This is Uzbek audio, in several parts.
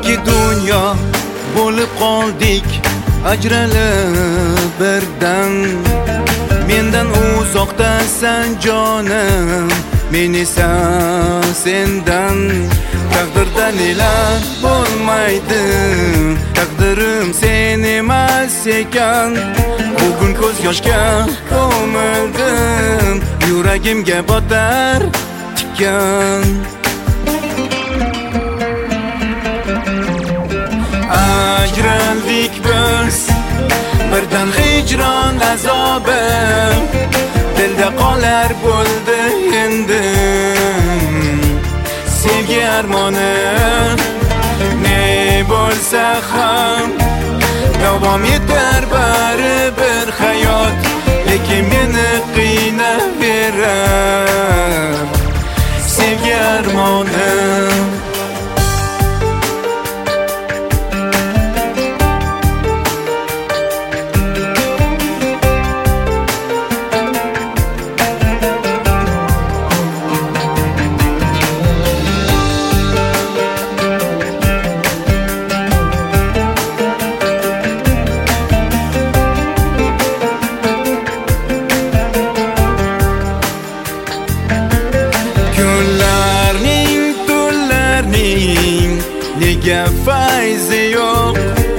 ikki dunyo bo'lib qoldik ajralib birdan. Mendan uzoqdasan jonim, men esa sendan. Taqdirdan nelar bo'lmaydi, taqdirim sen emas ekan. Bugun ko'z yoshga ko'mildim, yuragimga botar tikan. Ajraldik biz, birdan hijron azobi, dilda qolar bo'ldi endi. Sevgi armoni ne bo'lsa ham davom etar baribir hayot, lekin meni qiynaverar sevgi armoni. Nega fayzi yo'q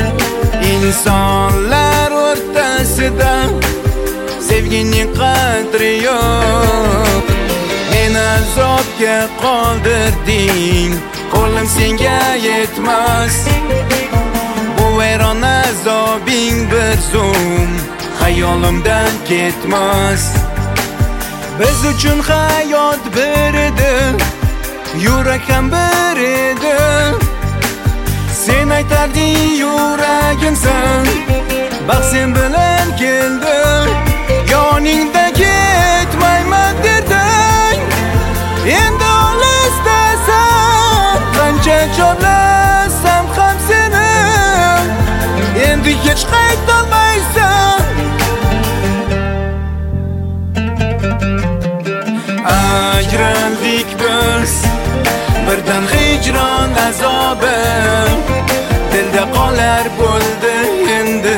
insonlar o'rtasida, sevgining qadri yo'q. Meni azobga qoldirding, qo'lim senga yetmas. Bu vayron azobing bir zum xayolimdan ketmas. Biz uchun hayot bir edi, yurak ham bir edi. Sen aytarding yuragimsan, baxt sen bilan keldim. Yoningda ketmayman derding, endi olisdasan. Qancha chorlasam ham seni, endi hech qaytolmaysan. Ajraldik biz, birdan hijron azobi, dilda qolar bo'ldi endi.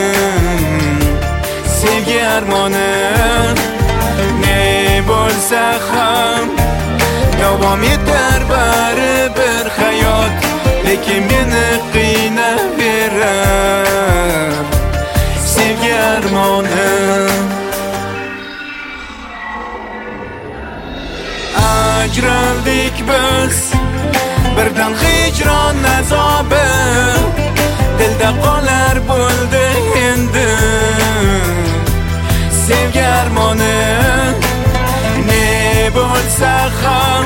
Sevgi armoni ne bo'lsa ham davom etar baribir hayot, lekin meni qiynaverar sevgi armoni. Ajraldik biz, birdan hijron azobi, dilda qolar bo'ldi endi. Sevgi armoni ne bo'lsa ham